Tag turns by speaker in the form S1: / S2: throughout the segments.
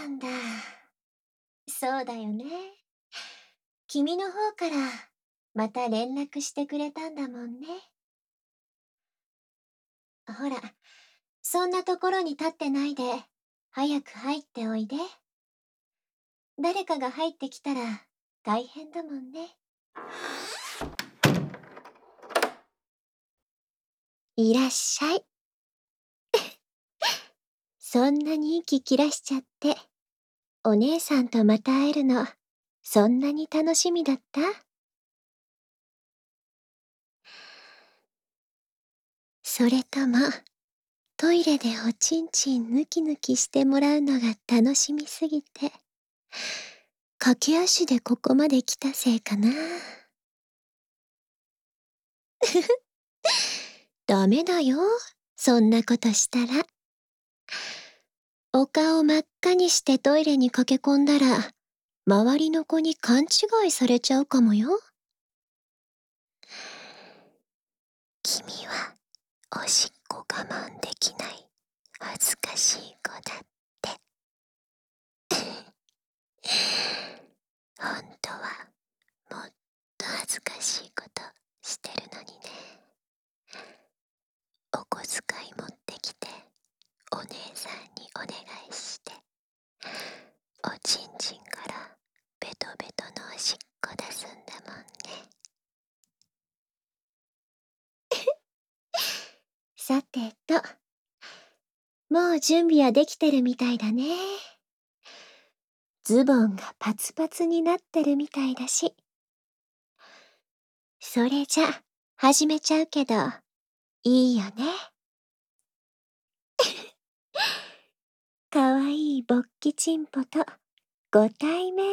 S1: なんだ。そうだよね。君の方からまた連絡してくれたんだもんね。ほら、そんなところに立ってないで、早く入っておいで。誰かが入ってきたら大変だもんね。いらっしゃい。そんなに息切らしちゃって、お姉さんとまた会えるの、そんなに楽しみだった？それとも、トイレでおちんちんぬきぬきしてもらうのが楽しみすぎて、駆け足でここまで来たせいかな。ダメだよ、そんなことしたら。お顔真っ赤にしてトイレに駆け込んだら、周りの子に勘違いされちゃうかもよ。君はおしっこ我慢できない恥ずかしい子だって。本当はもっと恥ずかしいことしてるのにね。お小遣い持ってきてお姉さんにお願いして、おちんちんからベトベトのおしっこ出すんだもんね。さてと、もう準備はできてるみたいだね。ズボンがパツパツになってるみたいだし。それじゃ、始めちゃうけど、いいよね。かわいい勃起チンポとご対面。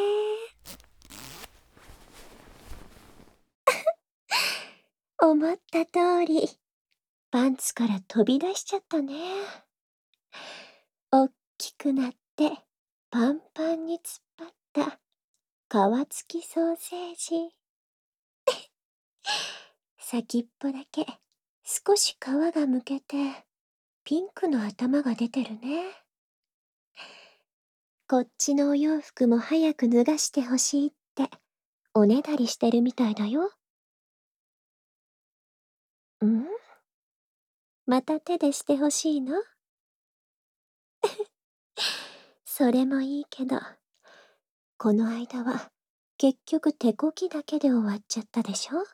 S1: 思った通り、パンツから飛び出しちゃったね。おっきくなってパンパンに突っ張った皮付きソーセージ。先っぽだけ少し皮がむけてピンクの頭が出てるね。こっちのお洋服も早く脱がしてほしいっておねだりしてるみたいだよ。ん？また手でしてほしいの？それもいいけど、この間は結局手こきだけで終わっちゃったでしょ？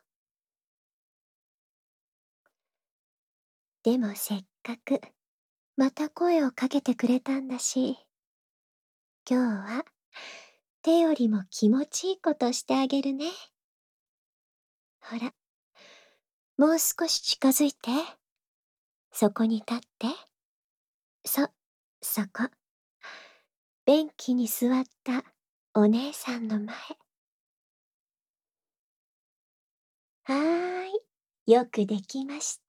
S1: でもせっかくまた声をかけてくれたんだし、今日は手よりも気持ちいいことしてあげるね。ほら、もう少し近づいて。そこに立って。そこ。便器に座ったお姉さんの前。はーい、よくできました。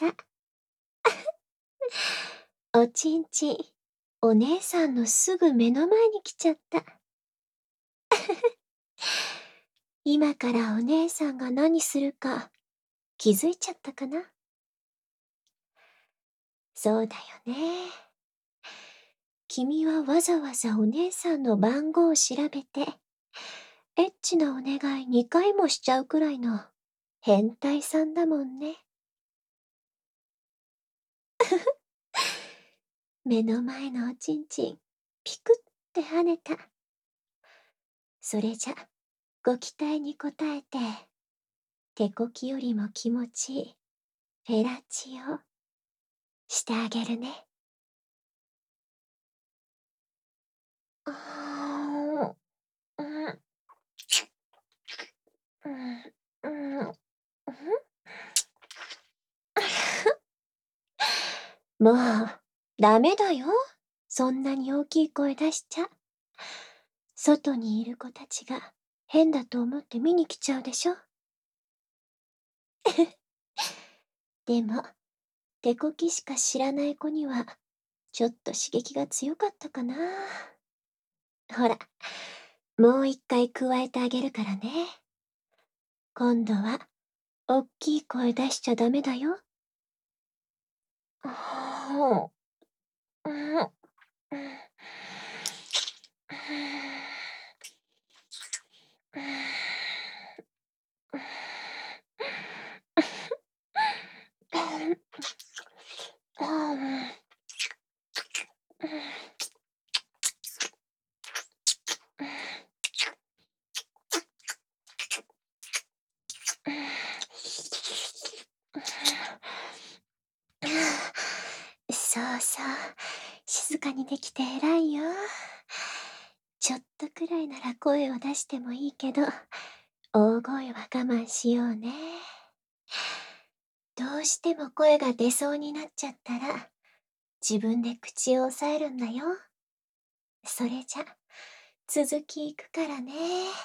S1: おちんちん、お姉さんのすぐ目の前に来ちゃった。今からお姉さんが何するか気づいちゃったかな？そうだよね。君はわざわざお姉さんの番号を調べて、エッチなお願い2回もしちゃうくらいの変態さんだもんね。目の前のおちんちん、ピクって跳ねた。それじゃ、ご期待に応えて、手こきよりも気持ちいいフェラチオしてあげるね。あーうん、うん、うん、もう、ダメだよ。そんなに大きい声出しちゃ。外にいる子たちが変だと思って見に来ちゃうでしょ。でも、手こきしか知らない子には、ちょっと刺激が強かったかな。ほら、もう一回加えてあげるからね。今度は、おっきい声出しちゃダメだよ。うん、うん、 そうそう、静かにできて偉いよ。ちょっとくらいなら声を出してもいいけど、大声は我慢しようね。どうしても声が出そうになっちゃったら、自分で口を押さえるんだよ。それじゃ、続きいくからね。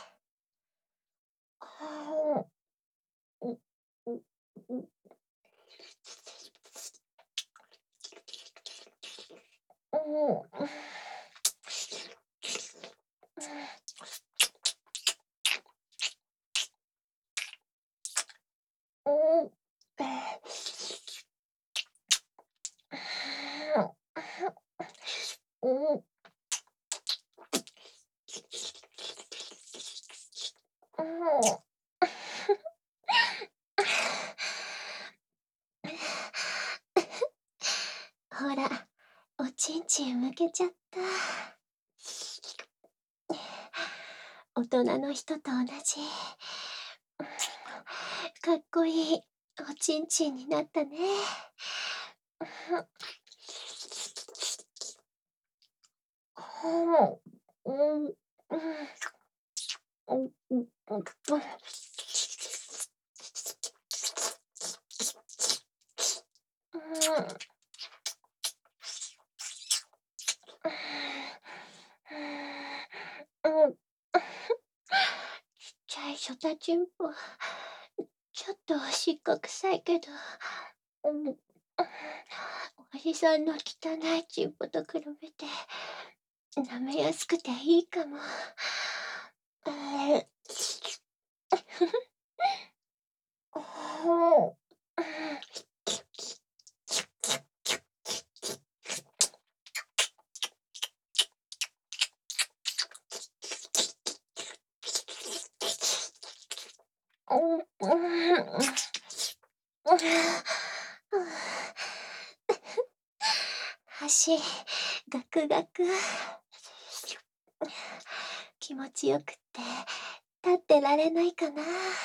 S1: ほら、おちんちんむけちゃった。大人の人と同じ。かっこいいおちんちんになったね。ちっちゃいショタチンポ、ちょっとおしっこ臭いけど、おじさんの汚いチンポと比べて、舐めやすくていいかも。足、ガクガク。気持ちよくって、立ってられないかな。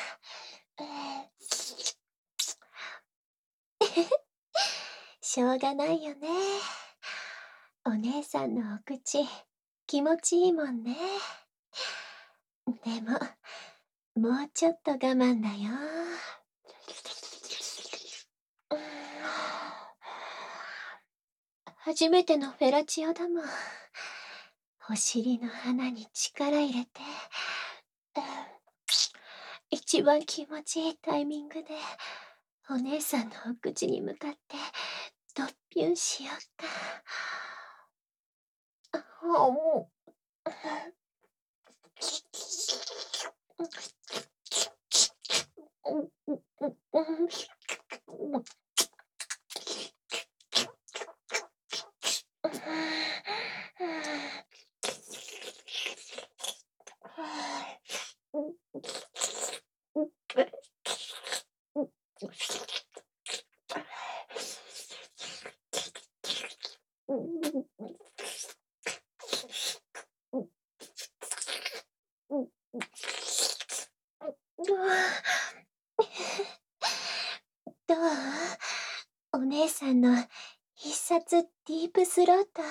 S1: しょうがないよね。お姉さんのお口、気持ちいいもんね。でも、もうちょっと我慢だよ。初めてのフェラチオだもん。お尻の穴に力入れて、一番気持ちいいタイミングで、お姉さんのお口に向かって、ドッピュンしよっか。どう？お姉さんの必殺ディープスロート。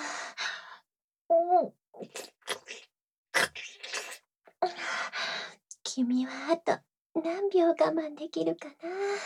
S1: 君はあと何秒我慢できるかな。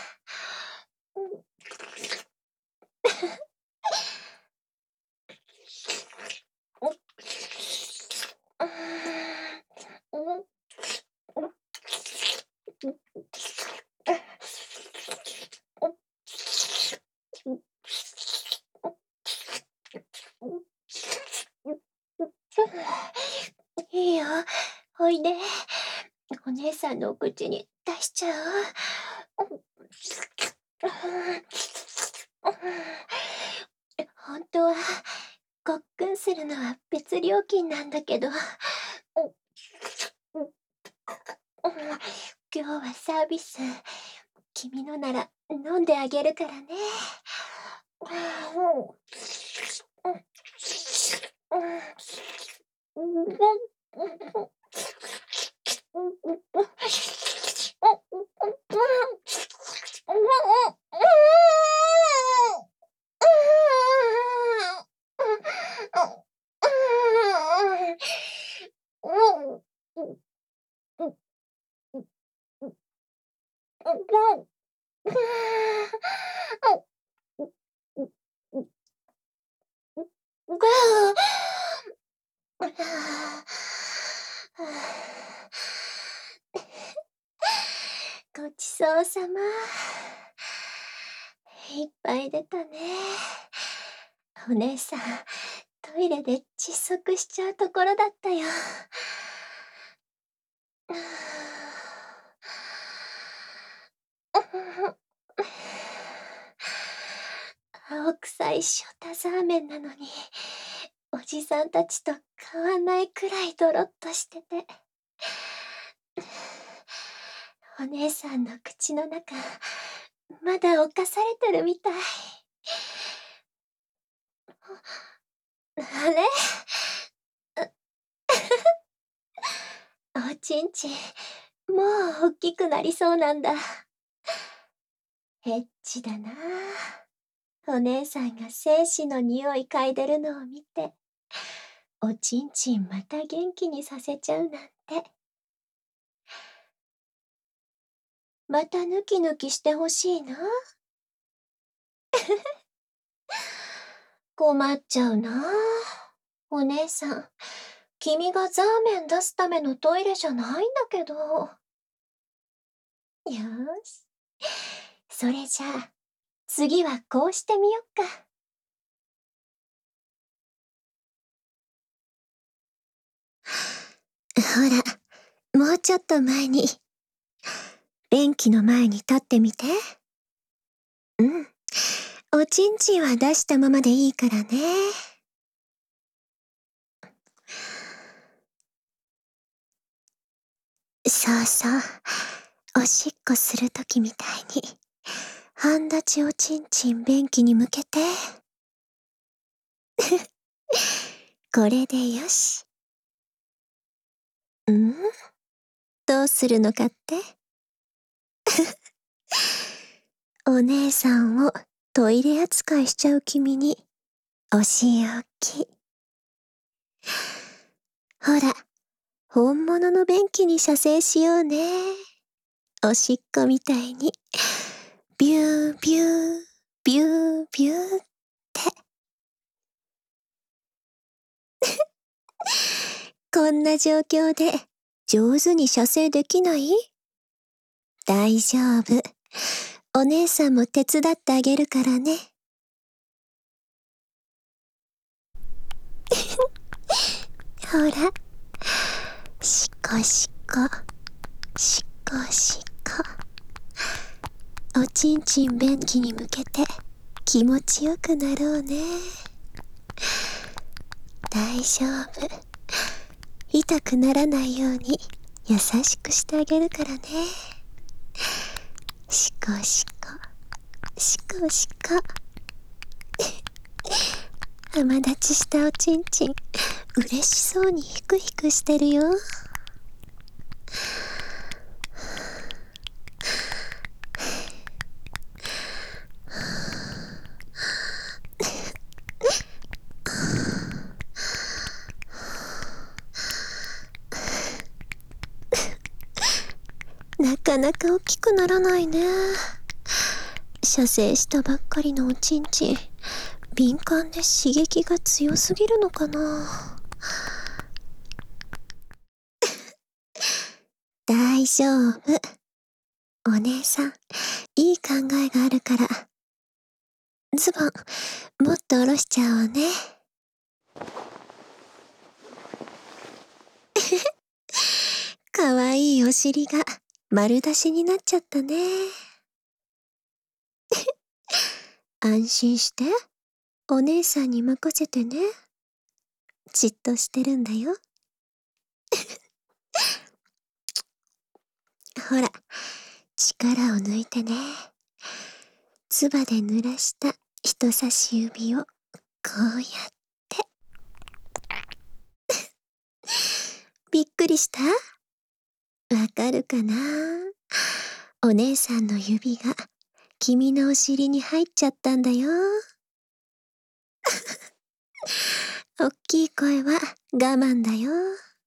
S1: いいよ、おいで。お姉さんのお口に出しちゃおう。本当は、ごっくんするのは別料金なんだけど。今日はサービス君のなら飲んであげるからね。ごちそうさま。いっぱい出たね。お姉さん、トイレで窒息しちゃうところだったよ。青臭いショタザーメンなのに、おじさんたちと変わんないくらいドロッとしてて。お姉さんの口の中、まだ侵されてるみたい。あれおちんちん、もう大きくなりそうなんだ。エッチだなあ。お姉さんが精子の匂い嗅いでるのを見て、おちんちんまた元気にさせちゃうなんて。またヌキヌキしてほしいな。困っちゃうな。お姉さん、君がザーメン出すためのトイレじゃないんだけど。よーし。それじゃあ、次はこうしてみよっか。ほら、もうちょっと前に。便器の前に立ってみて。うん。おちんちんは出したままでいいからね。そうそう。おしっこするときみたいに。半立ちおちんちん便器に向けて。これでよし。ん？どうするのかって？お姉さんをトイレ扱いしちゃう君に、お仕置き。ほら、本物の便器に射精しようね。おしっこみたいに。ビュービュー、ビュービューって。こんな状況で上手に射精できない？大丈夫。お姉さんも手伝ってあげるからね。ほら、しこしこ、しこしこ。おちんちん便器に向けて気持ちよくなろうね。大丈夫。痛くならないように優しくしてあげるからね。しこしこ、しこしこ。甘立ちしたおちんちん、嬉しそうにヒクヒクしてるよ。なかなか大きくならないね。射精したばっかりのおちんちん、敏感で刺激が強すぎるのかな。大丈夫。お姉さん、いい考えがあるから。ズボン、もっと下ろしちゃおうね。かわいいお尻が丸出しになっちゃったね。安心して。お姉さんに任せてね。じっとしてるんだよ。ほら、 力を抜いてね。唾で濡らした人差し指をこうやって。びっくりした？わかるかな？お姉さんの指が君のお尻に入っちゃったんだよ。おっきい声は我慢だよ。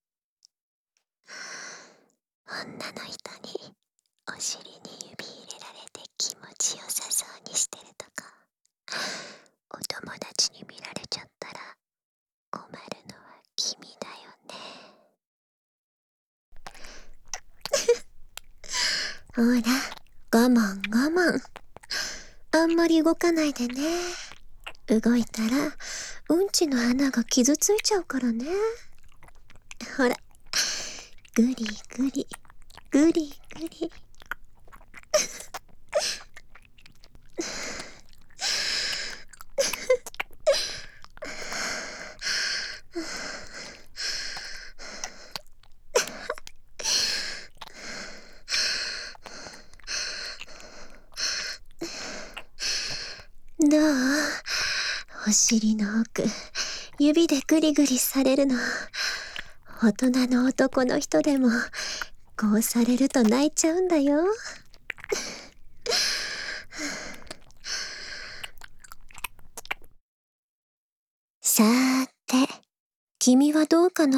S1: 女の人にお尻に指入れられて気持ちよさそうにしてるとこ、お友達に見られちゃったら困るのは君だよね。ほら、我慢我慢。あんまり動かないでね。動いたらうんちの穴が傷ついちゃうからね。ほら、ぐりぐりぐりぐり。どう？お尻の奥、指でグリグリされるの。大人の男の人でもこうされると泣いちゃうんだよ。さーて、君はどうかな？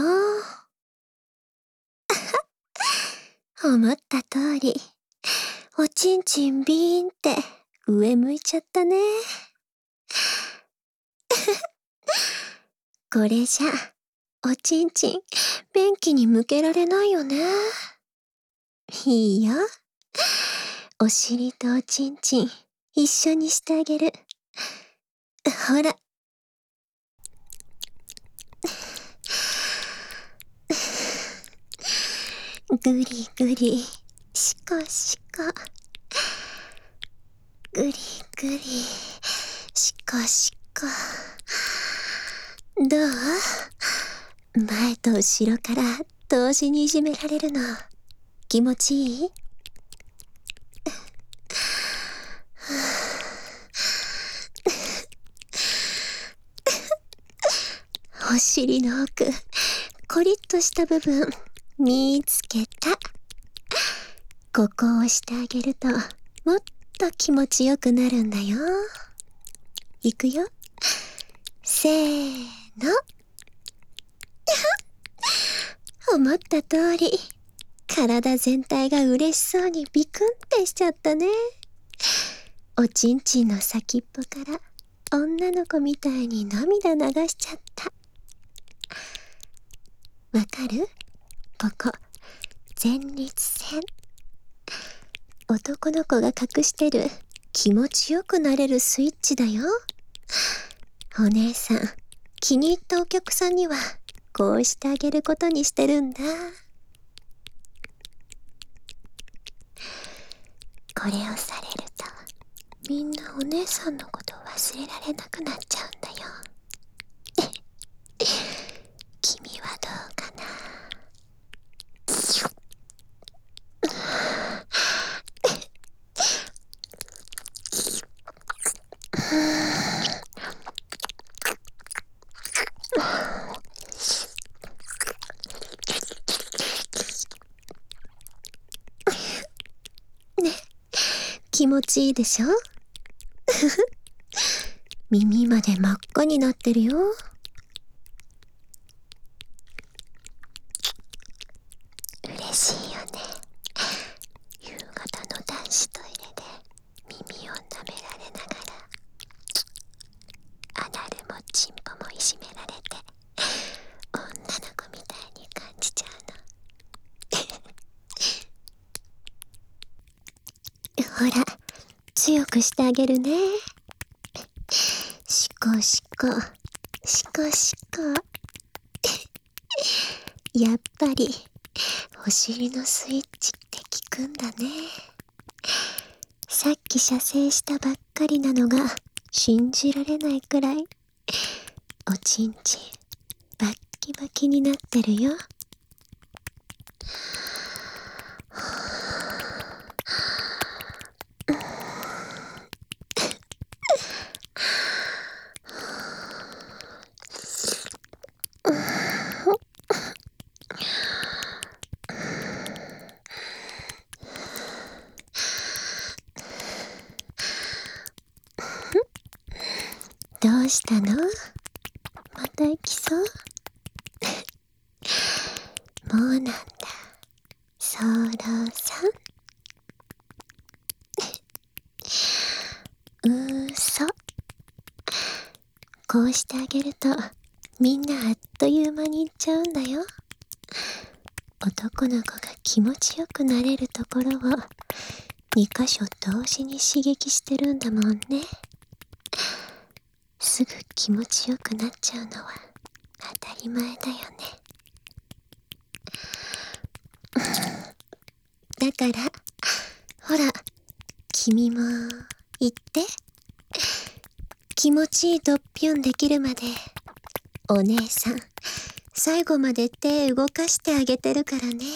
S1: 思った通り、おちんちんビーンって上向いちゃったね。これじゃ、おちんちん便器に向けられないよね。いいよ。お尻とおちんちん一緒にしてあげる。ほら。ぐりぐり、しこしこ。ぐりぐり、しこしこ。どう？前と後ろから同時にいじめられるの気持ちいい？お尻の奥、コリッとした部分見つけた。ここを押してあげるともっと気持ちよくなるんだよ。いくよ。せーの。思った通り、体全体が嬉しそうにビクンってしちゃったね。おちんちんの先っぽから女の子みたいに涙流しちゃった。わかる？ここ、前立腺。男の子が隠してる気持ちよくなれるスイッチだよ。お姉さん、気に入ったお客さんにはこうしてあげることにしてるんだ。これをされるとみんなお姉さんのことを忘れられなくなっちゃうんだよ。君はどうかな？ね、気持ちいいでしょ？耳まで真っ赤になってるよ。嬉しいよね。夕方の男子トイレで耳を舐められながら、アナルもチンポもいじめられて女の子みたいに感じちゃうの。ほら、強くしてあげるね。しこしこ、しこしこ。やっぱりお尻のスイッチって効くんだね。さっき射精したばっかりなのが信じられないくらいおちんちんバッキバキになってるよ。 どうしたの？また行きそう？もうなんだ、そろさん。嘘。こうしてあげると、みんなあっという間に行っちゃうんだよ。男の子が気持ちよくなれるところを、2箇所同時に刺激してるんだもんね。すぐ気持ちよくなっちゃうのは当たり前だよね。だから、ほら、君も言って。気持ちいいドッピュンできるまで、お姉さん、最後まで手動かしてあげてるからね。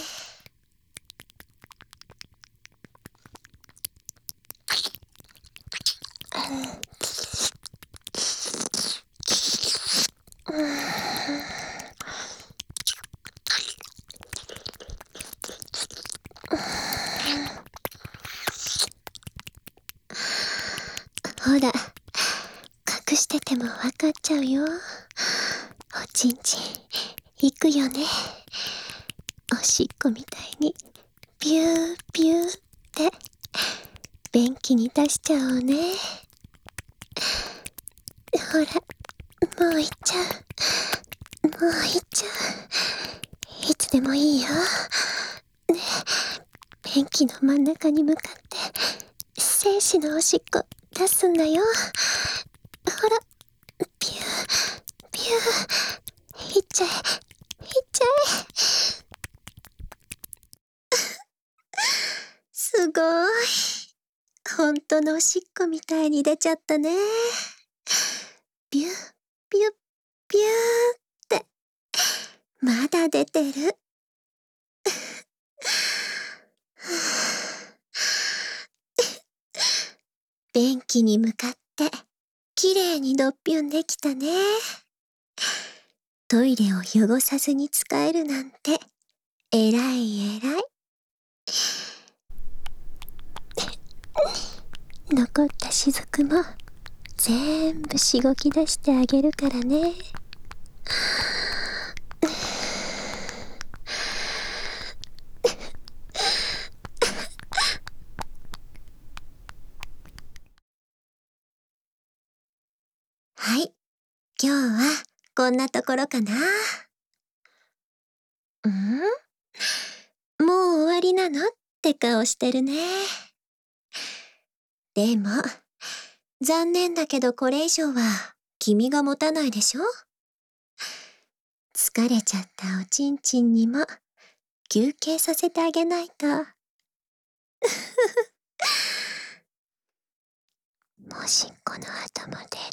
S1: ほら、隠しててもわかっちゃうよ。おちんちん、行くよね。おしっこみたいに、ピューピューって、便器に出しちゃおうね。ほら、もう行っちゃう。もう行っちゃう。いつでもいいよ。ねえ、便器の真ん中に向かって、精子のおしっこ出すんだよ。ほら、ピュー、ピュー、いっちゃえ、いっちゃえ。すごーい。ほんとのおしっこみたいに出ちゃったね。ピュー、ピュー、ピューって、まだ出てる。便器に向かって、きれいにドッピュンできたね。トイレを汚さずに使えるなんて、えらいえらい。残った雫も、全部しごき出してあげるからね。はい、今日はこんなところかな。もう終わりなのって顔してるね。でも、残念だけどこれ以上は君が持たないでしょ。疲れちゃったおちんちんにも休憩させてあげないと。もしこの後も出